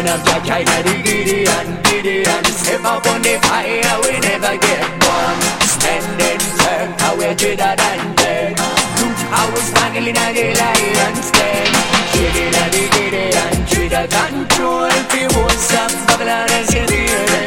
of Jah kind of the Gideon. Step up on the fire, we never get burned. Standing firm, how we dreader than dead. Look how we standing in the lion's den. Gideon, treat the control. If you want some Babylon, as you hear